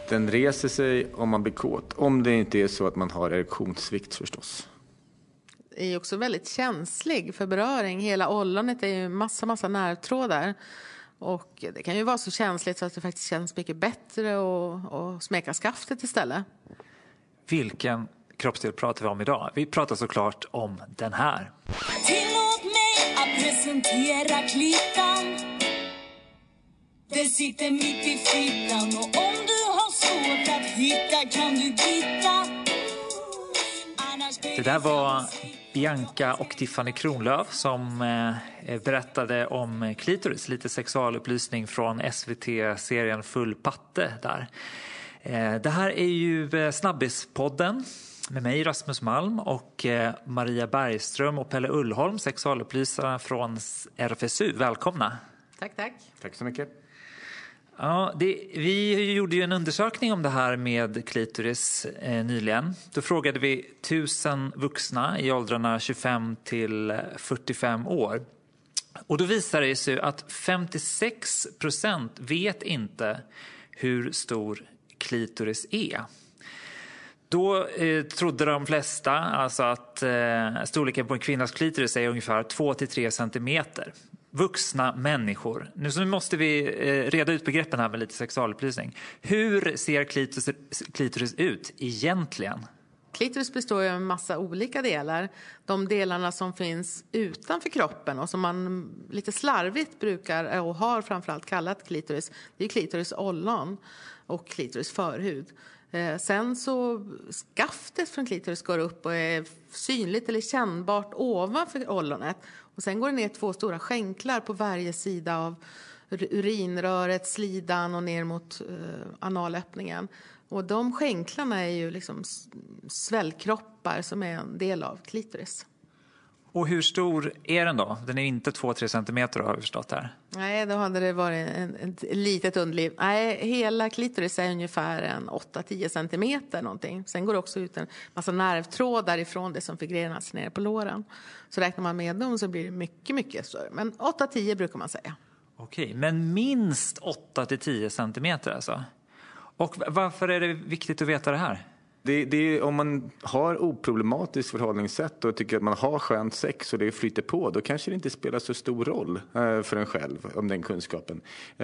Den reser sig om man blir kåt. Om det inte är så att man har erektionssvikt förstås. Det är också väldigt känslig för beröring. Hela ollonet är ju massa nervtrådar. Och det kan ju vara så känsligt så att det faktiskt känns mycket bättre att smeka skaftet istället. Vilken kroppsdel pratar vi om idag? Vi pratar såklart om den här. Tillåt mig att presentera klittan. Det sitter mitt i fittan. Och om du har svårt att hitta kan du titta. Det där var Bianca och Tiffany Kronlöf som berättade om klitoris, lite sexualupplysning från SVT-serien Full patte där. Det här är ju Snabbispodden med mig Rasmus Malm och Maria Bergström och Pelle Ullholm, sexualupplysarna från RFSU. Välkomna. Tack. Tack så mycket. Ja, vi gjorde ju en undersökning om det här med klitoris nyligen. Då frågade vi 1000 vuxna i åldrarna 25 till 45 år. Och då visade det sig att 56% vet inte hur stor klitoris är. Då trodde de flesta alltså att storleken på en kvinnas klitoris är ungefär 2-3 centimeter. Vuxna människor. Nu måste vi reda ut begreppen här med lite sexualupplysning. Hur ser klitoris ut egentligen? Klitoris består ju av en massa olika delar. De delarna som finns utanför kroppen och som man lite slarvigt brukar och har framförallt kallat klitoris. Det är klitoris ollon och klitoris förhud. Sen så skaftet från klitoris går upp och är synligt eller kännbart ovanför ollonet. Och sen går det ner 2 stora skänklar på varje sida av urinröret, slidan och ner mot analöppningen. Och de skänklarna är ju liksom svällkroppar som är en del av klitoris. Och hur stor är den då? Den är inte 2-3 centimeter har vi förstått här. Nej, då hade det varit ett litet underliv. Nej, hela klitoris är ungefär en 8-10 centimeter någonting. Sen går det också ut en massa nervtrådar ifrån det som förgrenas ner på låren. Så räknar man med dem så blir det mycket större. Men 8-10 brukar man säga. Okej, men minst 8-10 centimeter alltså. Och varför är det viktigt att veta det här? Det är, om man har oproblematiskt förhållningssätt och tycker att man har skönt sex och det flyter på, då kanske det inte spelar så stor roll för en själv om den kunskapen.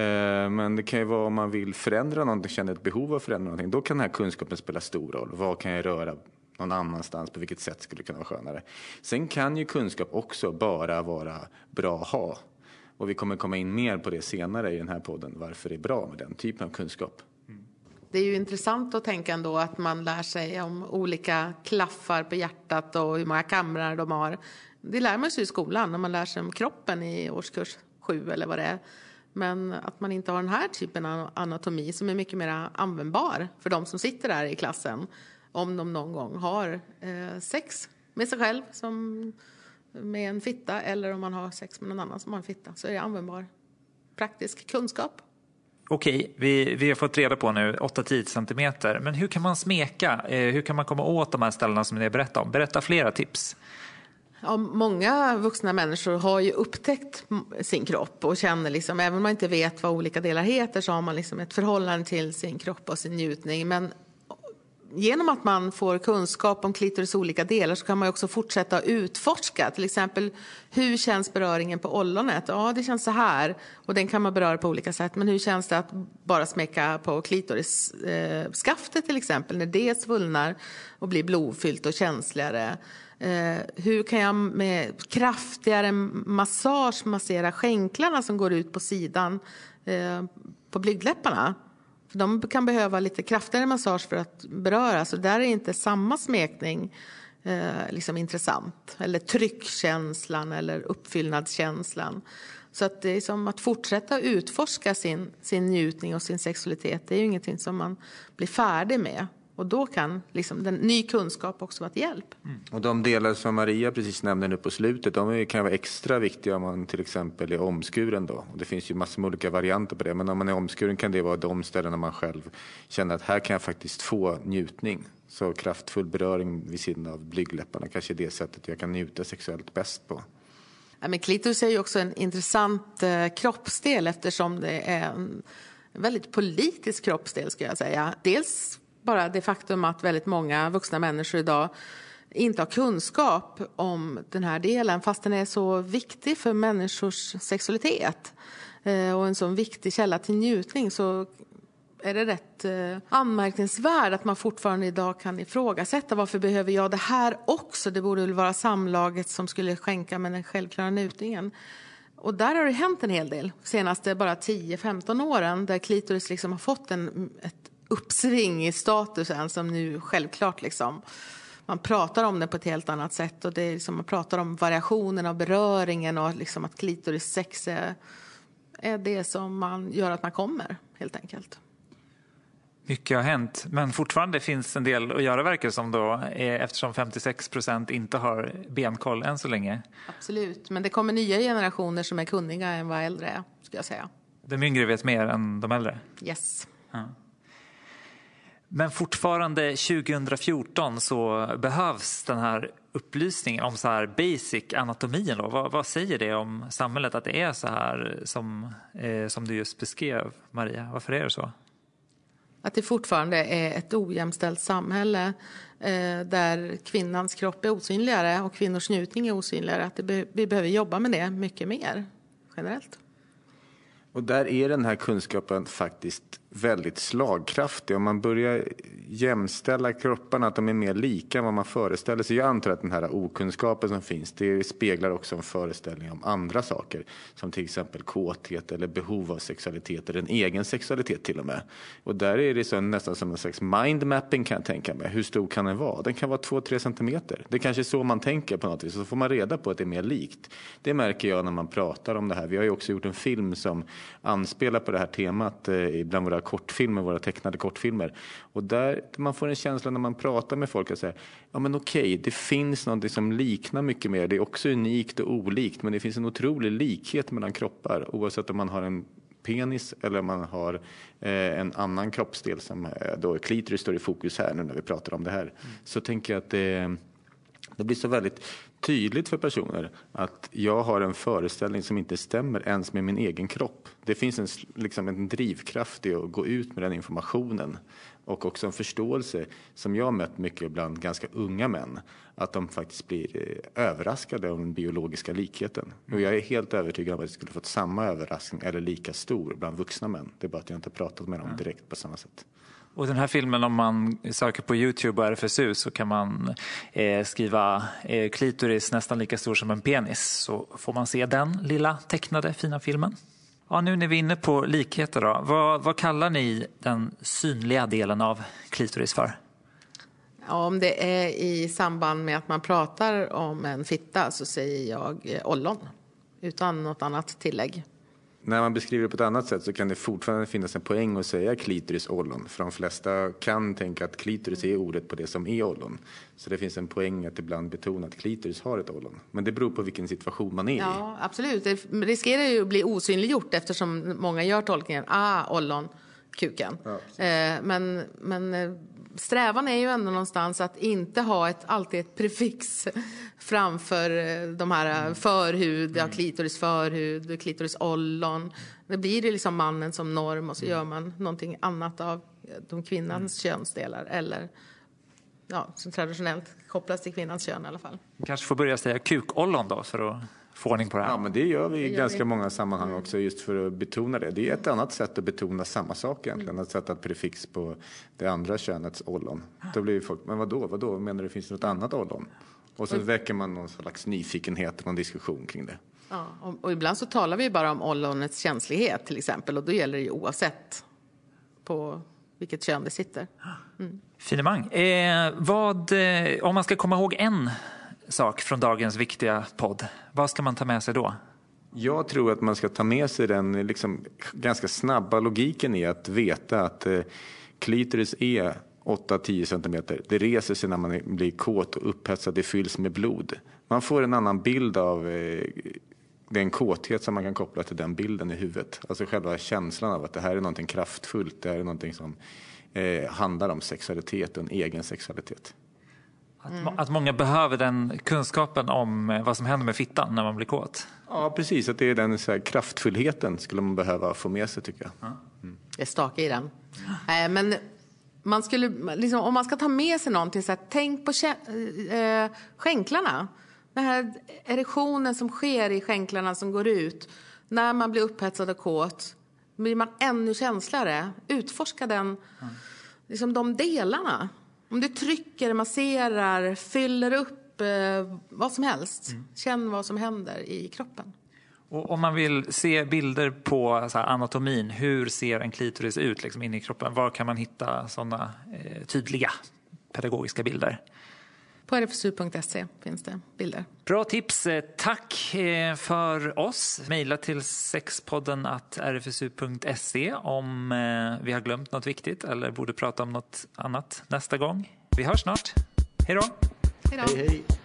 Men det kan ju vara om man vill förändra någonting, känner ett behov av att förändra någonting, då kan den här kunskapen spela stor roll. Vad kan jag röra någon annanstans, på vilket sätt skulle det kunna vara skönare? Sen kan ju kunskap också bara vara bra att ha. Och vi kommer komma in mer på det senare i den här podden, varför det är bra med den typen av kunskap. Det är ju intressant att tänka ändå att man lär sig om olika klaffar på hjärtat och hur många kamrar de har. Det lär man sig i skolan när man lär sig om kroppen i årskurs 7 eller vad det är. Men att man inte har den här typen av anatomi som är mycket mer användbar för de som sitter där i klassen. Om de någon gång har sex med sig själv som med en fitta eller om man har sex med någon annan som har en fitta, så är det användbar praktisk kunskap. Okej, vi har fått reda på nu 8-10 centimeter. Men hur kan man smeka? Hur kan man komma åt de här ställena som ni berättar om? Berätta flera tips. Ja, många vuxna människor har ju upptäckt sin kropp och känner liksom, även om man inte vet vad olika delar heter, så har man liksom ett förhållande till sin kropp och sin njutning. Men genom att man får kunskap om klitoris olika delar så kan man ju också fortsätta att utforska. Till exempel, hur känns beröringen på ollonet? Ja, det känns så här. Och den kan man beröra på olika sätt. Men hur känns det att bara smeka på klitoris skaftet till exempel? När det svullnar och blir blodfyllt och känsligare. Hur kan jag med kraftigare massera skänklarna som går ut på sidan på blygdläpparna? De kan behöva lite kraftigare massage för att beröra. Så där är inte samma smekning liksom intressant. Eller tryckkänslan eller uppfyllnadskänslan. Så att det är som att fortsätta utforska sin njutning och sin sexualitet. Det är ju ingenting som man blir färdig med. Och då kan liksom den ny kunskap också vara till hjälp. Och de delar som Maria precis nämnde nu på slutet, de kan vara extra viktiga om man till exempel är omskuren då. Och det finns ju massor med olika varianter på det. Men om man är omskuren kan det vara de ställen man själv känner att här kan jag faktiskt få njutning. Så kraftfull beröring vid sidan av blygdläpparna kanske är det sättet jag kan njuta sexuellt bäst på. Ja, men klitoris är ju också en intressant kroppsdel eftersom det är väldigt politisk kroppsdel, ska jag säga. Dels bara det faktum att väldigt många vuxna människor idag inte har kunskap om den här delen, fast den är så viktig för människors sexualitet och en så viktig källa till njutning, så är det rätt anmärkningsvärt att man fortfarande idag kan ifrågasätta varför behöver jag det här också? Det borde väl vara samlaget som skulle skänka med den självklara njutningen. Och där har det hänt en hel del senaste bara 10-15 åren, där klitoris liksom har fått ett uppsving i statusen som nu självklart liksom, man pratar om det på ett helt annat sätt, och det är liksom, man pratar om variationen av beröringen och liksom att klitorissex är det som man gör att man kommer, helt enkelt. Mycket har hänt, men fortfarande finns en del att göra, verkar som då, eftersom 56% inte har benkoll än så länge. Absolut, men det kommer nya generationer som är kunniga än vad äldre är, ska jag säga. De yngre vet mer än de äldre? Yes. Ja. Men fortfarande 2014 så behövs den här upplysningen om så här basic anatomin då. Vad säger det om samhället att det är så här som du just beskrev, Maria? Varför är det så? Att det fortfarande är ett ojämställt samhälle där kvinnans kropp är osynligare och kvinnors njutning är osynligare. Att vi behöver jobba med det mycket mer generellt. Och där är den här kunskapen faktiskt väldigt slagkraftig. Om man börjar jämställa kropparna, att de är mer lika än vad man föreställer sig. Jag antar att den här okunskapen som finns, det speglar också en föreställning om andra saker. Som till exempel kåthet eller behov av sexualitet eller en egen sexualitet till och med. Och där är det så nästan som en slags mindmapping, kan jag tänka mig. Hur stor kan den vara? Den kan vara 2-3 centimeter. Det är kanske så man tänker på något vis. Så får man reda på att det är mer likt. Det märker jag när man pratar om det här. Vi har ju också gjort en film som anspelar på det här temat bland våra kortfilmer, våra tecknade kortfilmer. Och där man får en känsla när man pratar med folk att säga, ja men okej, det finns något som liknar mycket mer. Det är också unikt och olikt, men det finns en otrolig likhet mellan kroppar, oavsett om man har en penis eller om man har en annan kroppsdel som då klitoris står i fokus här nu när vi pratar om det här. Så tänker jag att det blir så väldigt tydligt för personer att jag har en föreställning som inte stämmer ens med min egen kropp. Det finns en drivkraft i att gå ut med den informationen, och också en förståelse som jag har mött mycket bland ganska unga män, att de faktiskt blir överraskade av den biologiska likheten. Och jag är helt övertygad om att jag skulle fått samma överraskning eller lika stor bland vuxna män. Det är bara att jag inte pratat med dem direkt på samma sätt. Och den här filmen, om man söker på YouTube och RFSU så kan man skriva klitoris nästan lika stor som en penis, så får man se den lilla tecknade fina filmen. Ja, nu när vi är inne på likheter då, vad kallar ni den synliga delen av klitoris för? Ja, om det är i samband med att man pratar om en fitta så säger jag ollon, utan något annat tillägg. När man beskriver det på ett annat sätt så kan det fortfarande finnas en poäng att säga klitoris ollon. För de flesta kan tänka att klitoris är ordet på det som är ollon. Så det finns en poäng att ibland betona att klitoris har ett ollon. Men det beror på vilken situation man är i. Ja, absolut. Det riskerar ju att bli osynliggjort eftersom många gör tolkningen ollon, kuken. Ja, men strävan är ju ändå någonstans att inte ha alltid ett prefix framför de här förhud, klitoris förhud, klitoris ollon. Det blir det liksom mannen som norm, och så gör man någonting annat av de kvinnans könsdelar, eller som traditionellt kopplas till kvinnans kön i alla fall. Kanske får börja säga kukollon då för att få ordning på det här. Ja, men det gör vi i ganska många sammanhang också, just för att betona det. Det är ett annat sätt att betona samma sak egentligen, att sätta ett prefix på det andra könets ollon. Då blir folk, men vadå? Menar det finns något annat ollon? Och så väcker man någon slags nyfikenhet och någon diskussion kring det. Ja, och ibland så talar vi bara om ollonets känslighet till exempel, och då gäller det ju oavsett på vilket kön det sitter. Finemang. Om man ska komma ihåg en sak från dagens viktiga podd, vad ska man ta med sig då? Jag tror att man ska ta med sig den ganska snabba logiken i att veta att klitoris är 8-10 centimeter. Det reser sig när man blir kåt och upphetsad, det fylls med blod. Man får en annan bild av den kåthet som man kan koppla till den bilden i huvudet. Alltså själva känslan av att det här är någonting kraftfullt, det här är någonting som handlar om sexualitet och en egen sexualitet. Att många behöver den kunskapen om vad som händer med fittan när man blir kåt. Ja, precis. Att det är den så här, kraftfullheten skulle man behöva få med sig, tycker jag. Det är staka i den. Men man skulle, liksom, om man ska ta med sig någonting, så här, tänk på skänklarna. Den här erektionen som sker i skänklarna som går ut. När man blir upphetsad och kåt blir man ännu känsligare. Utforska liksom de delarna. Om du trycker, masserar, fyller upp vad som helst. Känn vad som händer i kroppen. Och om man vill se bilder på så här, anatomin, hur ser en klitoris ut liksom, inne i kroppen? Var kan man hitta sådana tydliga pedagogiska bilder? På rfsu.se finns det bilder. Bra tips. Tack för oss. Maila till sexpodden@rfsu.se om vi har glömt något viktigt eller borde prata om något annat nästa gång. Vi hörs snart. Hej då! Hej då! Hej, hej.